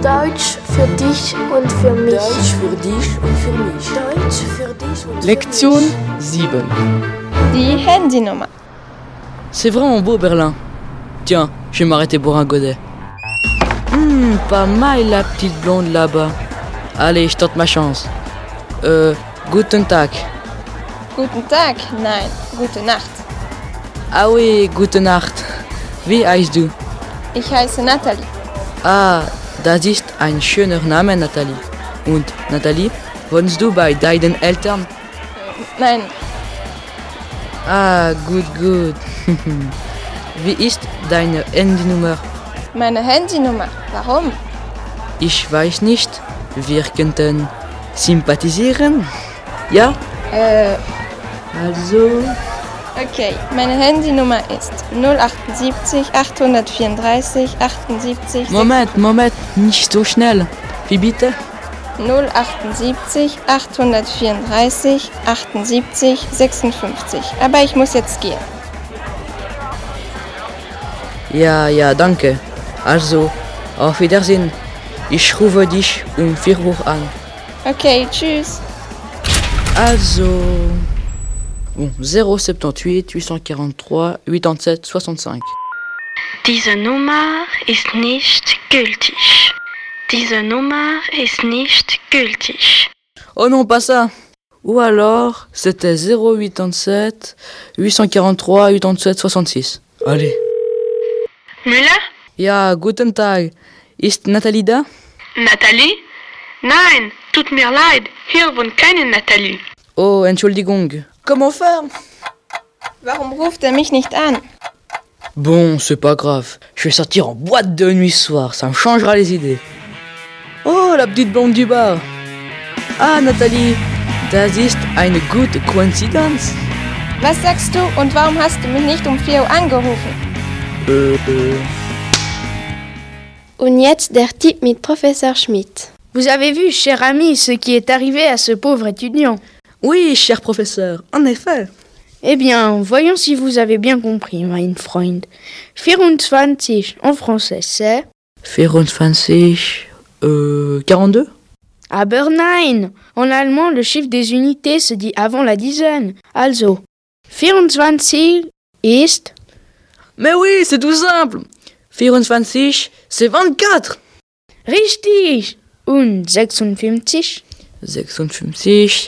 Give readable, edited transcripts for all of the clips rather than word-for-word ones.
Deutsch für dich und für mich. Deutsch für dich und für mich. Deutsch für dich und Lektion 7. Die Handynummer. C'est vraiment beau Berlin. Tiens, je vais m'arrêter pour un godet. Pas mal la petite blonde là-bas. Allez, je tente ma chance. Guten Tag. Guten Tag? Nein, gute Nacht. Ah oui, gute Nacht. Wie heißt du? Ich heiße Nathalie. Ah, das ist ein schöner Name, Nathalie. Und Nathalie, wohnst du bei deinen Eltern? Nein, Ah, gut. Wie ist deine Handynummer? meine Handynummer. Warum? Ich weiß nicht. Wir könnten sympathisieren? Ja? Also... Okay, meine Handynummer ist 078 834 78 Moment, nicht so schnell. Wie bitte? 078 834 78 56. Aber ich muss jetzt gehen. Ja, danke. Also, auf Wiedersehen. Ich rufe dich um 4 Uhr an. Okay, tschüss. Also... Bon, 078 843 87 65. Diese Nummer ist nicht gültig. Diese Nummer ist nicht gültig. Oh non, pas ça. Ou alors, c'était 087 843 87 66. Allez. Müller? Ja, guten Tag. Ist Nathalie da? Nathalie? Nein, tut mir leid. Hier wohnt keine Nathalie. Oh, Entschuldigung. Comment faire? Warum ruft er mich nicht an? Bon, c'est pas grave. Je vais sortir en boîte de nuit ce soir. Ça me changera les idées. Oh, la petite blonde du bar. Ah, Nathalie. Das ist eine gute Koinzidenz. Was sagst du und warum hast du mich nicht um 4 Uhr angerufen? Und jetzt der Tipp mit Professeur Schmidt. Vous avez vu, cher ami, ce qui est arrivé à ce pauvre étudiant. Oui, cher professeur, en effet. Eh bien, voyons si vous avez bien compris, mein Freund. 24 en français, c'est... 24, 42? Aber nein! En allemand, le chiffre des unités se dit avant la dizaine. Also, 24 ist... Mais oui, c'est tout simple. 24, c'est 24. Richtig! Und 56? 56,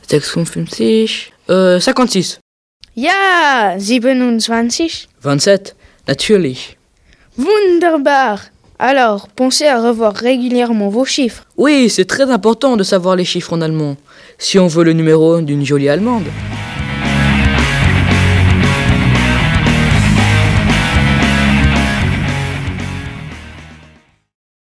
56, 56. Ja, 27? 27, natürlich. Wunderbar! Alors, pensez à revoir régulièrement vos chiffres. Oui, c'est très important de savoir les chiffres en allemand, si on veut le numéro d'une jolie Allemande.